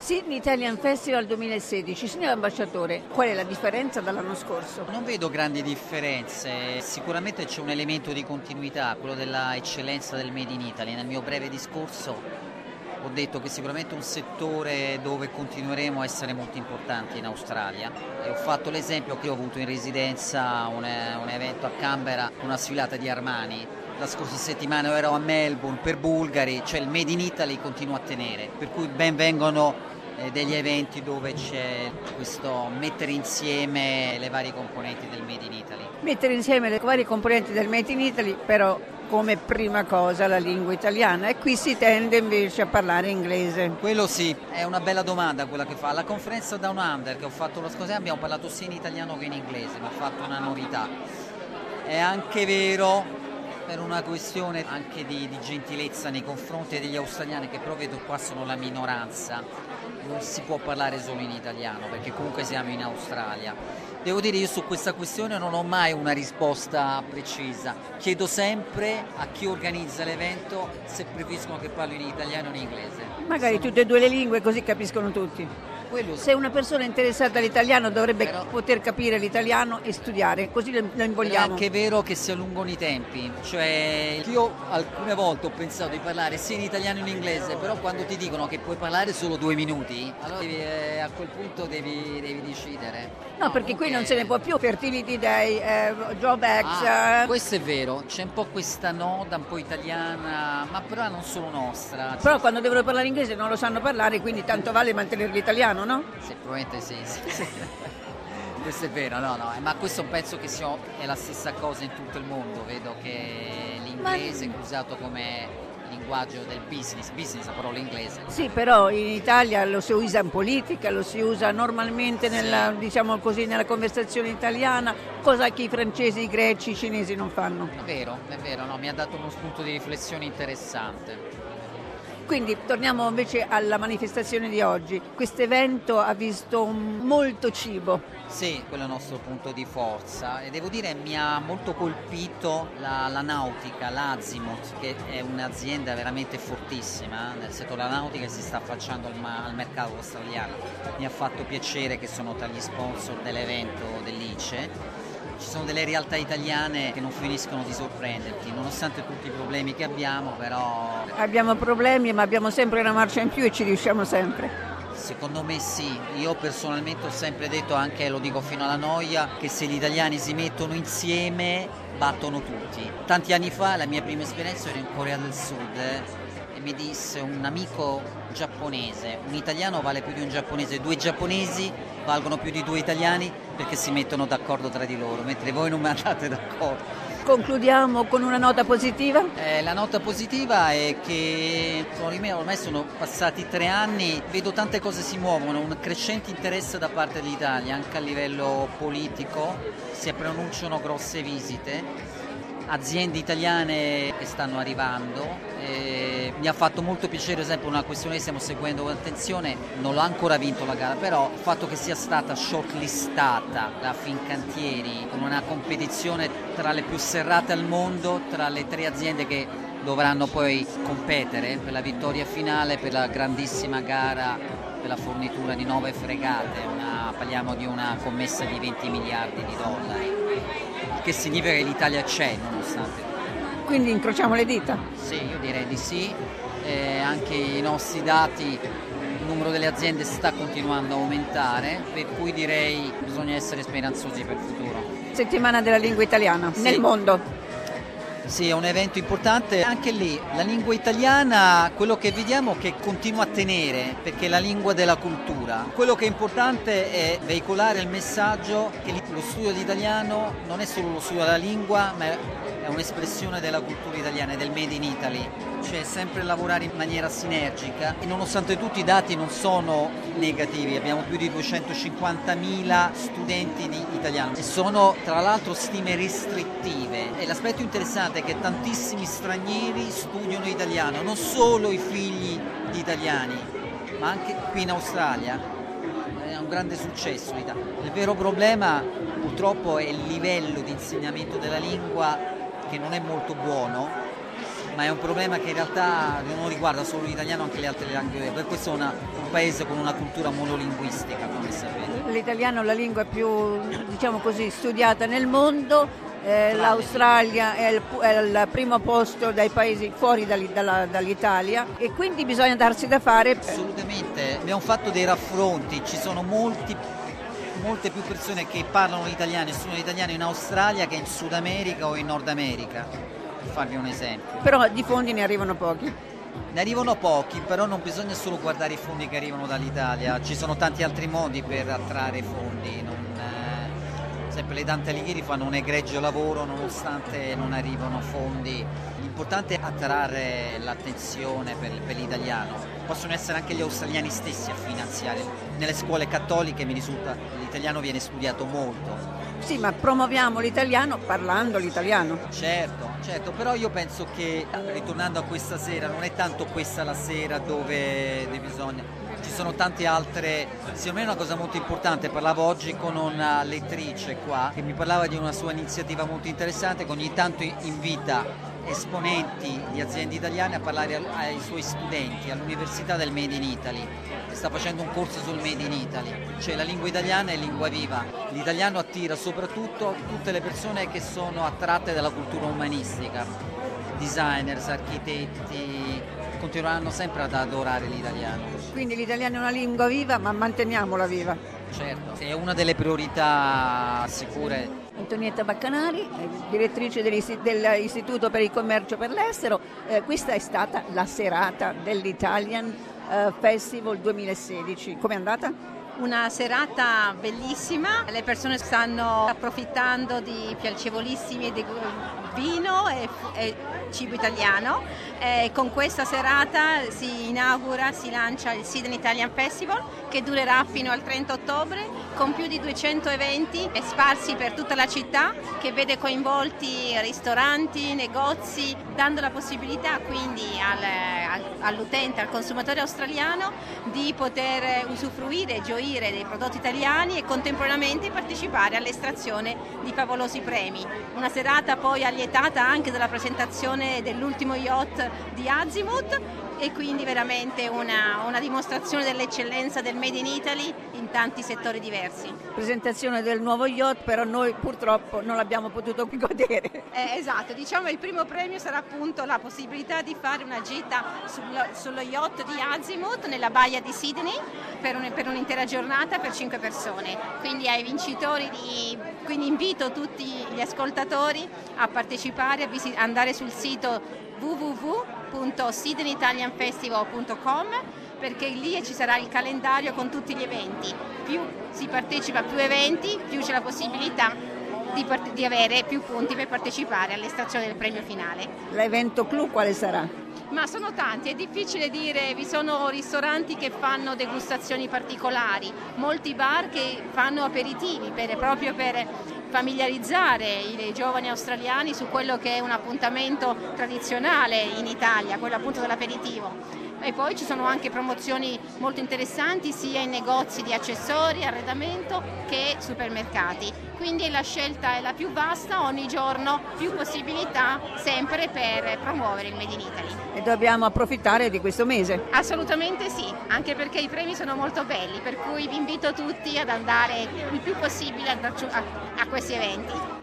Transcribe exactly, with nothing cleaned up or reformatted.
Sydney Italian Festival duemilasedici. Signor ambasciatore, qual è la differenza dall'anno scorso? Non vedo grandi differenze, sicuramente c'è un elemento di continuità, quello della eccellenza del Made in Italy. Nel mio breve discorso ho detto che sicuramente è un settore dove continueremo a essere molto importanti in Australia e ho fatto l'esempio che ho avuto in residenza un, un evento a Canberra, una sfilata di Armani. La scorsa settimana ero a Melbourne per Bulgari, cioè il Made in Italy continua a tenere, per cui ben vengono eh, degli eventi dove c'è questo mettere insieme le varie componenti del Made in Italy. Mettere insieme le varie componenti del Made in Italy, però come prima cosa la lingua italiana, e qui si tende invece a parlare inglese. Quello sì, è una bella domanda quella che fa. Alla conferenza Down Under che ho fatto la scorsa settimana abbiamo parlato sia in italiano che in inglese, mi ha fatto una novità. È anche vero, per una questione anche di, di gentilezza nei confronti degli australiani, che però vedo qua sono la minoranza, non si può parlare solo in italiano perché comunque siamo in Australia. Devo dire, io su questa questione non ho mai una risposta precisa, chiedo sempre a chi organizza l'evento se preferiscono che parli in italiano o in inglese. Magari Sono... tutte e due le lingue, così capiscono tutti. Quello... Se una persona interessata all'italiano dovrebbe Però... poter capire l'italiano e studiare, così lo invogliamo. È anche vero che si allungano i tempi, cioè io alcune volte ho pensato di parlare sia in italiano che in inglese, però quando ti dicono che puoi parlare solo due minuti, allora devi, eh, a quel punto devi, devi decidere. No, no perché qui non se ne può più, Fertility Day, eh, Drawbacks. Ah, eh. Questo è vero, c'è un po' questa noda un po' italiana, ma però non solo nostra. Però quando devono parlare inglese non lo sanno parlare, quindi tanto vale mantenere l'italiano, no? Sì, probabilmente sì, sì, sì. Questo è vero, no, no, ma questo penso che sia, è la stessa cosa in tutto il mondo, vedo che l'inglese ma... è usato come linguaggio del business, business la parola inglese. Sì, però in Italia lo si usa in politica, lo si usa normalmente nella, sì. diciamo così, nella conversazione italiana, cosa che i francesi, i greci, i cinesi non fanno. È vero, è vero, no, mi ha dato uno spunto di riflessione interessante. Quindi torniamo invece alla manifestazione di oggi. Questo evento ha visto molto cibo. Sì, quello è il nostro punto di forza e devo dire mi ha molto colpito la, la nautica, l'Azimut, che è un'azienda veramente fortissima nel settore della nautica e si sta affacciando al, al mercato australiano. Mi ha fatto piacere che sono tra gli sponsor dell'evento dell'I C E. Ci sono delle realtà italiane che non finiscono di sorprenderti, nonostante tutti i problemi che abbiamo, però... Abbiamo problemi, ma abbiamo sempre una marcia in più e ci riusciamo sempre. Secondo me sì, io personalmente ho sempre detto, anche lo dico fino alla noia, che se gli italiani si mettono insieme battono tutti. Tanti anni fa la mia prima esperienza era in Corea del Sud eh, e mi disse un amico giapponese, un italiano vale più di un giapponese, due giapponesi valgono più di due italiani perché si mettono d'accordo tra di loro, mentre voi non andate d'accordo. Concludiamo con una nota positiva? Eh, la nota positiva è che ormai sono passati tre anni, vedo tante cose si muovono, un crescente interesse da parte dell'Italia anche a livello politico, si pronunciano grosse visite, aziende italiane che stanno arrivando. Eh, mi ha fatto molto piacere, ad esempio, una questione che stiamo seguendo con attenzione, non l'ha ancora vinto la gara, però il fatto che sia stata shortlistata da Fincantieri con una competizione tra le più serrate al mondo, tra le tre aziende che dovranno poi competere per la vittoria finale, per la grandissima gara, per la fornitura di nove fregate, una, parliamo di una commessa di venti miliardi di dollari, che significa che l'Italia c'è nonostante. Quindi incrociamo le dita? Sì, io direi di sì, eh, anche i nostri dati, il numero delle aziende sta continuando a aumentare, per cui direi bisogna essere speranzosi per il futuro. Settimana della lingua italiana, sì. Nel mondo. Sì, è un evento importante, anche lì la lingua italiana, quello che vediamo che continua a tenere, perché è la lingua della cultura. Quello che è importante è veicolare il messaggio che lo studio dell'italiano non è solo lo studio della lingua, ma è un'espressione della cultura italiana e del Made in Italy. Cioè sempre lavorare in maniera sinergica e nonostante tutti i dati non sono negativi, abbiamo più di duecentocinquantamila studenti di italiano e sono tra l'altro stime restrittive e l'aspetto interessante è che tantissimi stranieri studiano italiano, non solo i figli di italiani ma anche qui in Australia. È un grande successo l'Italia. Il vero problema purtroppo è il livello di insegnamento della lingua che non è molto buono, ma è un problema che in realtà non riguarda solo l'italiano, anche le altre lingue. Per questo è una, un paese con una cultura monolinguistica, come sapete. L'italiano è la lingua più, diciamo così, studiata nel mondo. Eh, L'Australia è il, è il primo posto dai paesi fuori dalla, dall'Italia, e quindi bisogna darsi da fare. Assolutamente, abbiamo fatto dei raffronti, ci sono molti, molte più persone che parlano l'italiano e studiano l'italiano in Australia che in Sud America o in Nord America, per farvi un esempio. Però di fondi ne arrivano pochi. Ne arrivano pochi, però non bisogna solo guardare i fondi che arrivano dall'Italia, ci sono tanti altri modi per attrarre fondi. Non, sempre le Dante Alighieri fanno un egregio lavoro nonostante non arrivano fondi. L'importante è attrarre l'attenzione per, per l'italiano. Possono essere anche gli australiani stessi a finanziare. Nelle scuole cattoliche mi risulta l'italiano viene studiato molto. Sì, ma promuoviamo l'italiano parlando l'italiano. Certo, certo, però io penso che, ritornando a questa sera, non è tanto questa la sera dove bisogna... Ci sono tante altre, secondo me è una cosa molto importante. Parlavo oggi con una lettrice qua che mi parlava di una sua iniziativa molto interessante, che ogni tanto invita esponenti di aziende italiane a parlare ai suoi studenti all'Università del Made in Italy. Sta facendo un corso sul Made in Italy, cioè la lingua italiana è lingua viva. L'italiano attira soprattutto tutte le persone che sono attratte dalla cultura umanistica, designers, architetti, continueranno sempre ad adorare l'italiano. Quindi l'italiano è una lingua viva, ma manteniamola viva. Certo, è una delle priorità sicure. Antonietta Baccanari, direttrice dell'Istituto per il Commercio per l'Estero. Eh, questa è stata la serata dell'Italian eh, Festival duemilasedici. Com'è andata? Una serata bellissima, le persone stanno approfittando di piacevolissimi di vino e, e cibo italiano. E con questa serata si inaugura, si lancia il Sydney Italian Festival, che durerà fino al trenta ottobre, con più di duecento eventi sparsi per tutta la città, che vede coinvolti ristoranti, negozi, dando la possibilità quindi al, al, all'utente, al consumatore australiano di poter usufruire e gioire dei prodotti italiani e contemporaneamente partecipare all'estrazione di favolosi premi. Una serata poi allietata anche dalla presentazione dell'ultimo yacht di Azimuth, e quindi veramente una, una dimostrazione dell'eccellenza del Made in Italy in tanti settori diversi. Presentazione del nuovo yacht, però noi purtroppo non l'abbiamo potuto godere. Eh, esatto, diciamo il primo premio sarà appunto la possibilità di fare una gita sullo, sullo yacht di Azimuth nella baia di Sydney per, un, per un'intera giornata per cinque persone. Quindi ai vincitori di, quindi invito tutti gli ascoltatori a partecipare, a visit, andare sul sito w w w punto sydney italian festival punto com, perché lì ci sarà il calendario con tutti gli eventi. Più si partecipa a più eventi, più c'è la possibilità di, part- di avere più punti per partecipare all'estrazione del premio finale. L'evento clou quale sarà? Ma sono tanti, è difficile dire. Vi sono ristoranti che fanno degustazioni particolari, molti bar che fanno aperitivi per, proprio per familiarizzare i giovani australiani su quello che è un appuntamento tradizionale in Italia, quello appunto dell'aperitivo. E poi ci sono anche promozioni molto interessanti sia in negozi di accessori, arredamento che supermercati. Quindi la scelta è la più vasta, ogni giorno più possibilità sempre per promuovere il Made in Italy. E dobbiamo approfittare di questo mese? Assolutamente sì, anche perché i premi sono molto belli, per cui vi invito tutti ad andare il più possibile a, a questi eventi.